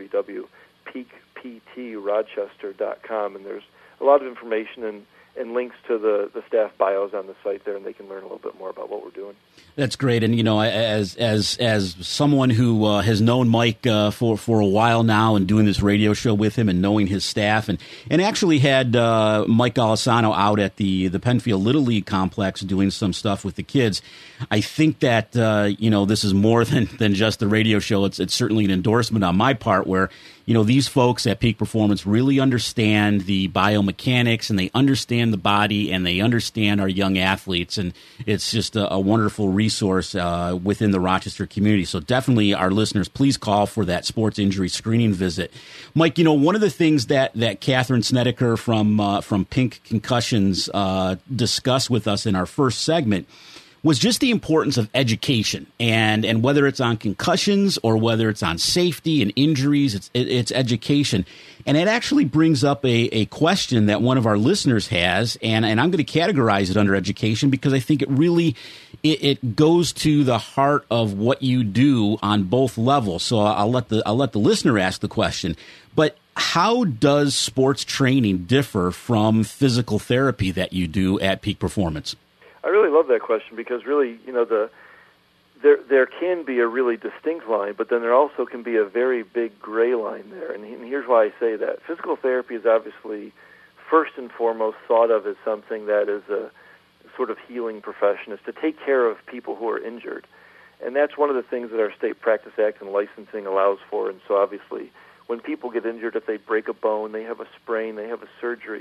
www.peakptrochester.com, and there's a lot of information and links to the staff bios on the site there, and they can learn a little bit more about what we're doing. That's great. And, as someone who has known Mike for a while now and doing this radio show with him and knowing his staff and actually had Mike Golisano out at the Penfield Little League complex doing some stuff with the kids, I think that, this is more than just the radio show. It's certainly an endorsement on my part where, these folks at Peak Performance really understand the biomechanics, and they understand the body, and they understand our young athletes, and it's just a wonderful resource within the Rochester community. So definitely, our listeners, please call for that sports injury screening visit. Mike, one of the things that Catherine Snedeker from Pink Concussions discussed with us in our first segment was just the importance of education, and whether it's on concussions or whether it's on safety and injuries, it's education. And it actually brings up a question that one of our listeners has, and I'm going to categorize it under education because I think it really it goes to the heart of what you do on both levels. So I'll let the listener ask the question. But how does sports training differ from physical therapy that you do at Peak Performance? I really love that question because really, there can be a really distinct line, but then there also can be a very big gray line there. And here's why I say that. Physical therapy is obviously first and foremost thought of as something that is a sort of healing profession, is to take care of people who are injured. And that's one of the things that our State Practice Act and licensing allows for. And so obviously when people get injured, if they break a bone, they have a sprain, they have a surgery,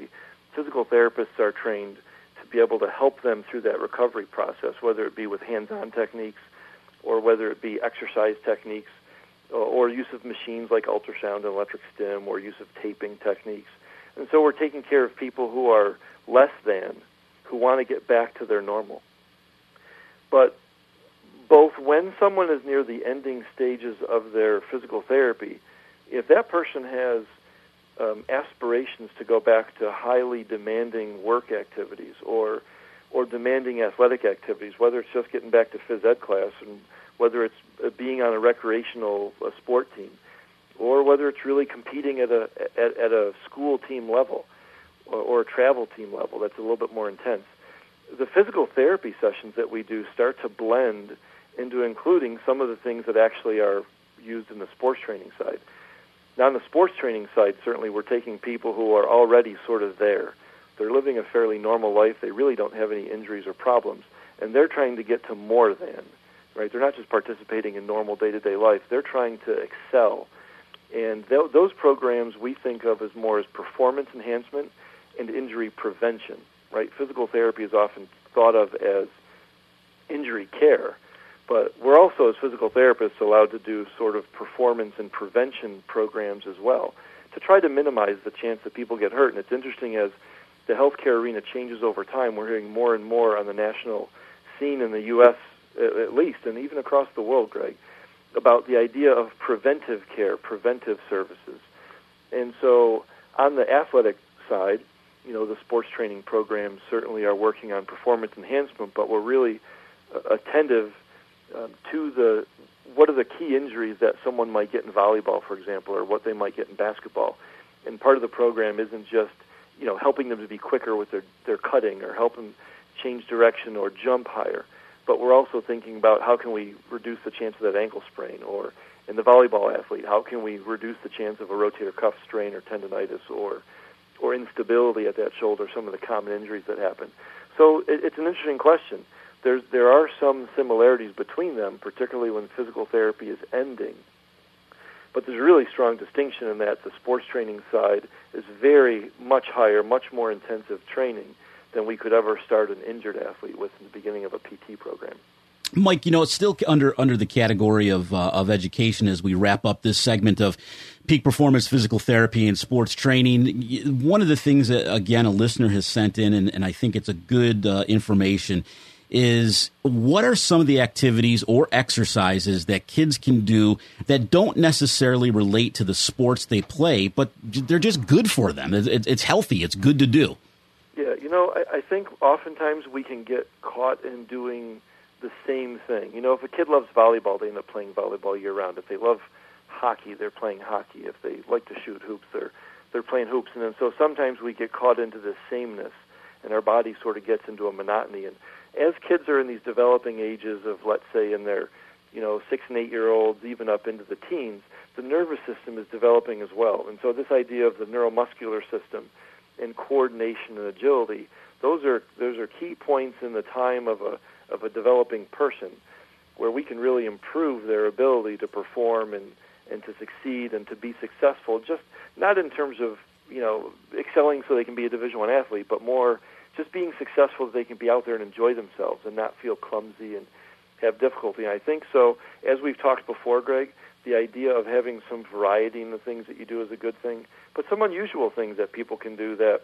physical therapists are trained to be able to help them through that recovery process, whether it be with hands-on techniques or whether it be exercise techniques or use of machines like ultrasound and electric stim or use of taping techniques. And so we're taking care of people who are less than, who want to get back to their normal. But both when someone is near the ending stages of their physical therapy, if that person has aspirations to go back to highly demanding work activities or demanding athletic activities, whether it's just getting back to phys ed class and whether it's being on a recreational sport team, or whether it's really competing at a school team level or a travel team level that's a little bit more intense, the physical therapy sessions that we do start to blend into including some of the things that actually are used in the sports training side. Now, on the sports training side, certainly we're taking people who are already sort of there. They're living a fairly normal life. They really don't have any injuries or problems, and they're trying to get to more than, right? They're not just participating in normal day-to-day life. They're trying to excel. And those programs we think of as more as performance enhancement and injury prevention, right? Physical therapy is often thought of as injury care, but we're also, as physical therapists, allowed to do sort of performance and prevention programs as well to try to minimize the chance that people get hurt. And it's interesting, as the healthcare arena changes over time, we're hearing more and more on the national scene in the U.S. at least, and even across the world, Greg, about the idea of preventive care, preventive services. And so on the athletic side, the sports training programs certainly are working on performance enhancement, but we're really attentive to what are the key injuries that someone might get in volleyball, for example, or what they might get in basketball. And part of the program isn't just, helping them to be quicker with their cutting or help them change direction or jump higher, but we're also thinking about how can we reduce the chance of that ankle sprain, or in the volleyball athlete, how can we reduce the chance of a rotator cuff strain or tendonitis or instability at that shoulder, some of the common injuries that happen. So it's an interesting question. There are some similarities between them, particularly when physical therapy is ending. But there's a really strong distinction in that the sports training side is very much higher, much more intensive training than we could ever start an injured athlete with in the beginning of a PT program. Mike, it's still under the category of education as we wrap up this segment of peak performance physical therapy and sports training. One of the things that, again, a listener has sent in, and I think it's a good information, is what are some of the activities or exercises that kids can do that don't necessarily relate to the sports they play, but they're just good for them? It's healthy. It's good to do. Yeah, I think oftentimes we can get caught in doing the same thing. If a kid loves volleyball, they end up playing volleyball year-round. If they love hockey, they're playing hockey. If they like to shoot hoops, they're playing hoops. And then so sometimes we get caught into this sameness, and our body sort of gets into a monotony. And as kids are in these developing ages of, let's say, in their 6 and 8-year-olds, even up into the teens, the nervous system is developing as well. And so this idea of the neuromuscular system and coordination and agility, those are key points in the time of a developing person where we can really improve their ability to perform and to succeed and to be successful, just not in terms of excelling so they can be a Division I athlete, but more just being successful so they can be out there and enjoy themselves and not feel clumsy and have difficulty. And I think so, as we've talked before, Greg, the idea of having some variety in the things that you do is a good thing, but some unusual things that people can do that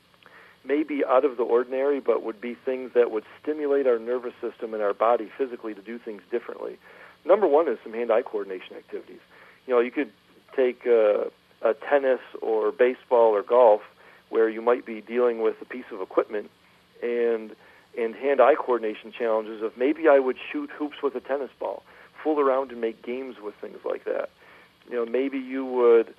may be out of the ordinary, but would be things that would stimulate our nervous system and our body physically to do things differently. Number one is some hand-eye coordination activities. You could take a tennis or baseball or golf where you might be dealing with a piece of equipment and hand-eye coordination challenges of maybe I would shoot hoops with a tennis ball, fool around and make games with things like that. Maybe you would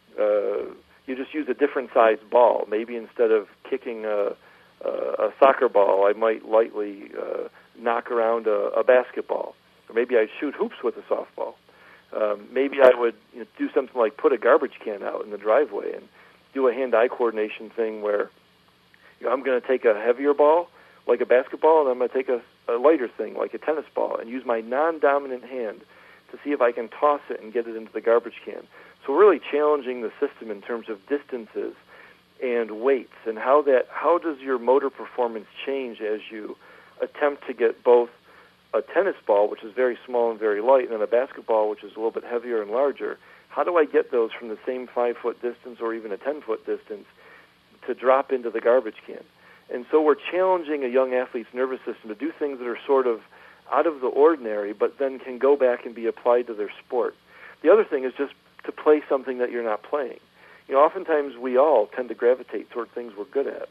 you just use a different sized ball. Maybe instead of kicking a soccer ball, I might lightly knock around a basketball. Or maybe I'd shoot hoops with a softball. Maybe I would do something like put a garbage can out in the driveway and do a hand-eye coordination thing where I'm going to take a heavier ball, like a basketball, and I'm going to take a lighter thing, like a tennis ball, and use my non-dominant hand to see if I can toss it and get it into the garbage can. So we're really challenging the system in terms of distances and weights, and how does your motor performance change as you attempt to get both a tennis ball, which is very small and very light, and then a basketball, which is a little bit heavier and larger. How do I get those from the same 5-foot distance or even a 10-foot distance to drop into the garbage can? And so we're challenging a young athlete's nervous system to do things that are sort of out of the ordinary, but then can go back and be applied to their sport. The other thing is just to play something that you're not playing. Oftentimes we all tend to gravitate toward things we're good at.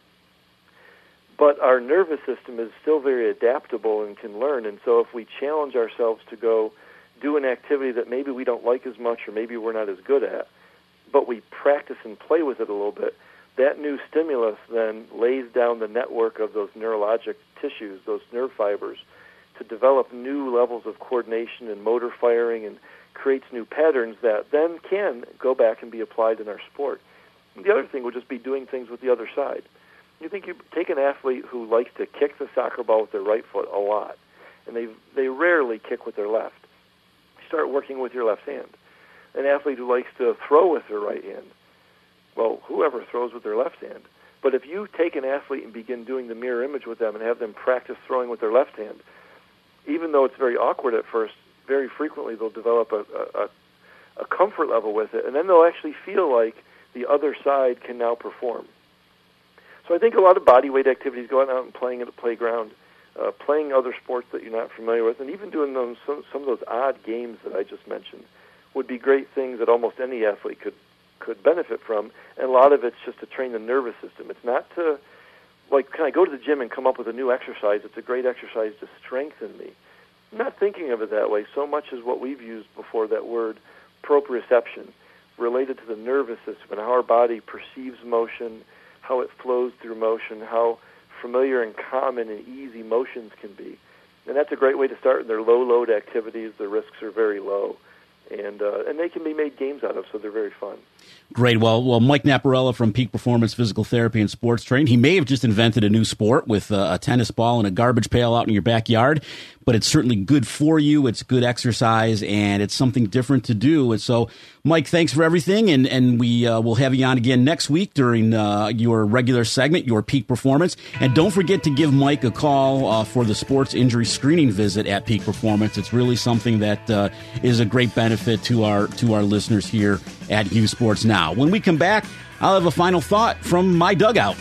But our nervous system is still very adaptable and can learn, and so if we challenge ourselves to go do an activity that maybe we don't like as much or maybe we're not as good at, but we practice and play with it a little bit, that new stimulus then lays down the network of those neurologic tissues, those nerve fibers, to develop new levels of coordination and motor firing, and creates new patterns that then can go back and be applied in our sport. And the other thing would just be doing things with the other side. You think you take an athlete who likes to kick the soccer ball with their right foot a lot, and they rarely kick with their left. Start working with your left hand. An athlete who likes to throw with their right hand, well, whoever throws with their left hand. But if you take an athlete and begin doing the mirror image with them and have them practice throwing with their left hand, even though it's very awkward at first, very frequently they'll develop a comfort level with it, and then they'll actually feel like the other side can now perform. So I think a lot of body weight activities, going out and playing at a playground, playing other sports that you're not familiar with, and even doing some of those odd games that I just mentioned, would be great things that almost any athlete could benefit from. And a lot of it's just to train the nervous system. It's not to, like, can I go to the gym and come up with a new exercise? It's a great exercise to strengthen me. I'm not thinking of it that way so much as what we've used before, that word proprioception, related to the nervous system and how our body perceives motion, how it flows through motion, how familiar and common and easy motions can be. And that's a great way to start. They're low-load activities. The risks are very low. And they can be made games out of, so they're very fun. Great. Well, Mike Naparella from Peak Performance Physical Therapy and Sports Training, he may have just invented a new sport with a tennis ball and a garbage pail out in your backyard, but it's certainly good for you. It's good exercise, and it's something different to do. And so, Mike, thanks for everything, and we will have you on again next week during your regular segment, Your Peak Performance. And don't forget to give Mike a call for the sports injury screening visit at Peak Performance. It's really something that is a great benefit to our listeners here at Youth Sports Now. When we come back, I'll have a final thought from my dugout.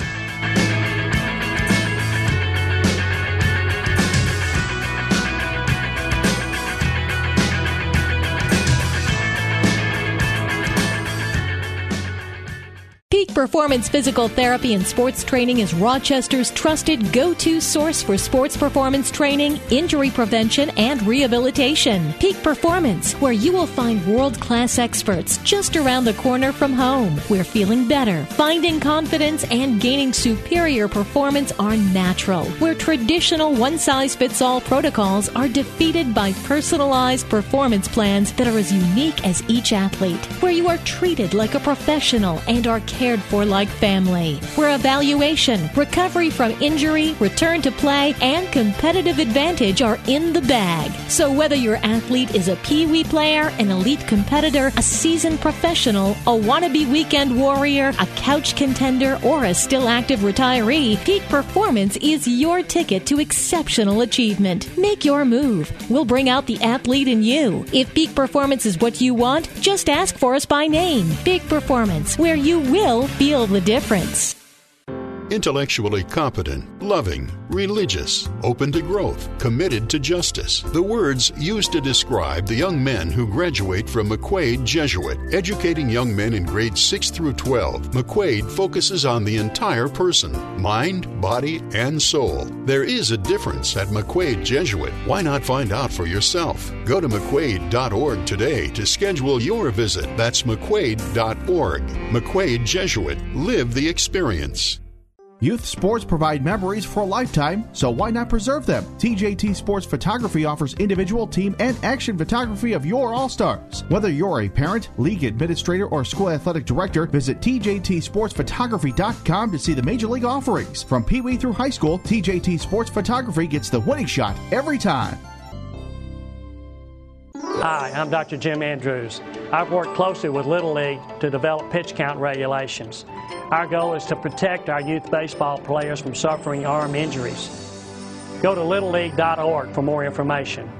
Peak Performance Physical Therapy and Sports Training is Rochester's trusted go-to source for sports performance training, injury prevention, and rehabilitation. Peak Performance, where you will find world-class experts just around the corner from home, where feeling better, finding confidence, and gaining superior performance are natural, where traditional one-size-fits-all protocols are defeated by personalized performance plans that are as unique as each athlete, where you are treated like a professional and are cared for like family, where evaluation, recovery from injury, return to play, and competitive advantage are in the bag. So whether your athlete is a peewee player, an elite competitor, a seasoned professional, a wannabe weekend warrior, a couch contender, or a still active retiree, Peak Performance is your ticket to exceptional achievement. Make your move. We'll bring out the athlete in you. If Peak Performance is what you want, just ask for us by name. Peak Performance, where you will feel the difference. Intellectually competent, loving, religious, open to growth, committed to justice. The words used to describe the young men who graduate from McQuaid Jesuit. Educating young men in grades 6 through 12, McQuaid focuses on the entire person, mind, body, and soul. There is a difference at McQuaid Jesuit. Why not find out for yourself? Go to McQuaid.org today to schedule your visit. That's McQuaid.org. McQuaid Jesuit. Live the experience. Youth sports provide memories for a lifetime, so why not preserve them? TJT Sports Photography offers individual, team, and action photography of your All-Stars. Whether you're a parent, league administrator, or school athletic director, visit TJTSportsPhotography.com to see the major league offerings. From Pee Wee through high school, TJT Sports Photography gets the winning shot every time. Hi, I'm Dr. Jim Andrews. I've worked closely with Little League to develop pitch count regulations. Our goal is to protect our youth baseball players from suffering arm injuries. Go to littleleague.org for more information.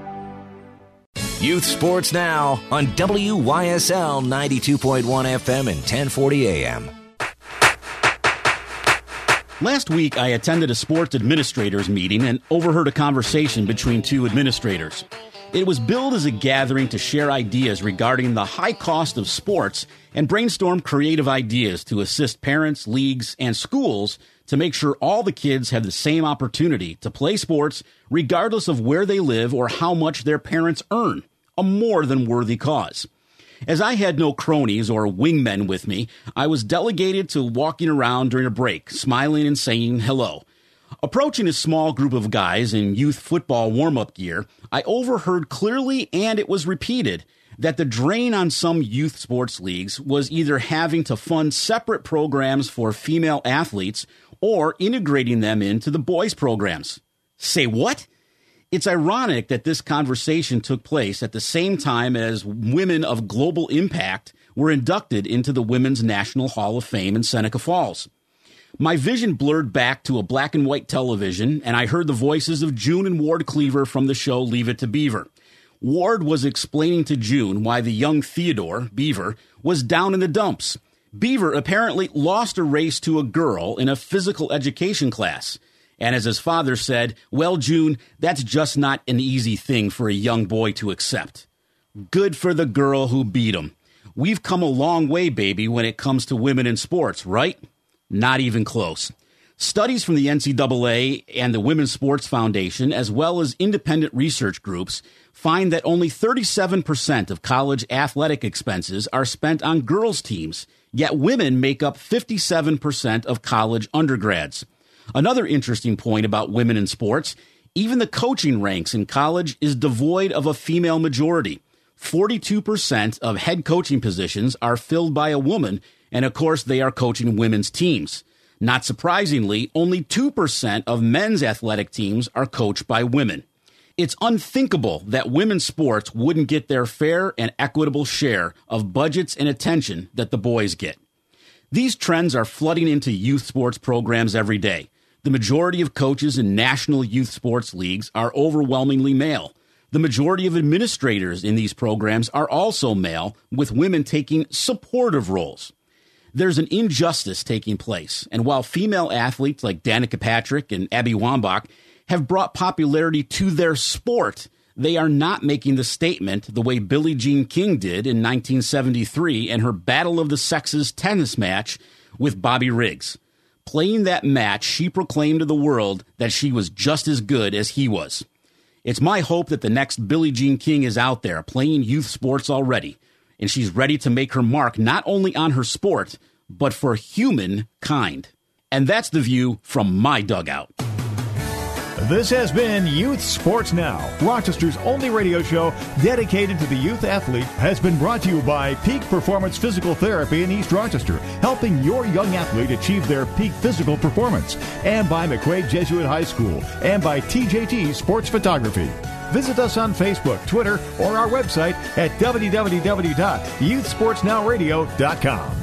Youth Sports Now on WYSL 92.1 FM and 1040 AM. Last week, I attended a sports administrators meeting and overheard a conversation between two administrators. It was billed as a gathering to share ideas regarding the high cost of sports and brainstorm creative ideas to assist parents, leagues, and schools to make sure all the kids have the same opportunity to play sports regardless of where they live or how much their parents earn. A more than worthy cause. As I had no cronies or wingmen with me, I was delegated to walking around during a break, smiling and saying hello. Approaching a small group of guys in youth football warm-up gear, I overheard clearly, and it was repeated, that the drain on some youth sports leagues was either having to fund separate programs for female athletes or integrating them into the boys' programs. Say what? It's ironic that this conversation took place at the same time as women of global impact were inducted into the Women's National Hall of Fame in Seneca Falls. My vision blurred back to a black and white television, and I heard the voices of June and Ward Cleaver from the show Leave It to Beaver. Ward was explaining to June why the young Theodore, Beaver, was down in the dumps. Beaver apparently lost a race to a girl in a physical education class. And as his father said, well, June, that's just not an easy thing for a young boy to accept. Good for the girl who beat him. We've come a long way, baby, when it comes to women in sports, right? Not even close. Studies from the NCAA and the Women's Sports Foundation, as well as independent research groups, find that only 37% of college athletic expenses are spent on girls' teams, yet women make up 57% of college undergrads. Another interesting point about women in sports, even the coaching ranks in college is devoid of a female majority. 42% of head coaching positions are filled by a woman, and of course they are coaching women's teams. Not surprisingly, only 2% of men's athletic teams are coached by women. It's unthinkable that women's sports wouldn't get their fair and equitable share of budgets and attention that the boys get. These trends are flooding into youth sports programs every day. The majority of coaches in national youth sports leagues are overwhelmingly male. The majority of administrators in these programs are also male, with women taking supportive roles. There's an injustice taking place, and while female athletes like Danica Patrick and Abby Wambach have brought popularity to their sport, they are not making the statement the way Billie Jean King did in 1973 in her Battle of the Sexes tennis match with Bobby Riggs. Playing that match, she proclaimed to the world that she was just as good as he was. It's my hope that the next Billie Jean King is out there playing youth sports already, and she's ready to make her mark not only on her sport, but for humankind. And that's the view from my dugout. This has been Youth Sports Now, Rochester's only radio show dedicated to the youth athlete, has been brought to you by Peak Performance Physical Therapy in East Rochester, helping your young athlete achieve their peak physical performance, and by McQuaid Jesuit High School, and by TJT Sports Photography. Visit us on Facebook, Twitter, or our website at www.youthsportsnowradio.com.